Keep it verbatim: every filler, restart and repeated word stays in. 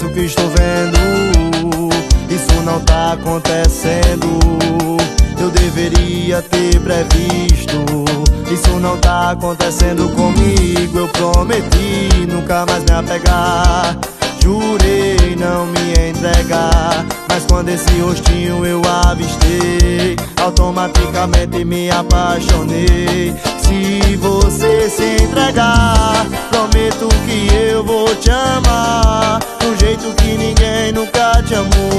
que estou vendo, isso não tá acontecendo. Eu deveria ter previsto, isso não tá acontecendo comigo. Eu prometi nunca mais me apegar, jurei não me entregar, mas quando esse rostinho eu avistei, automaticamente me apaixonei. Se você se entregar, prometo que eu vou te amar, do jeito que ninguém nunca te amou.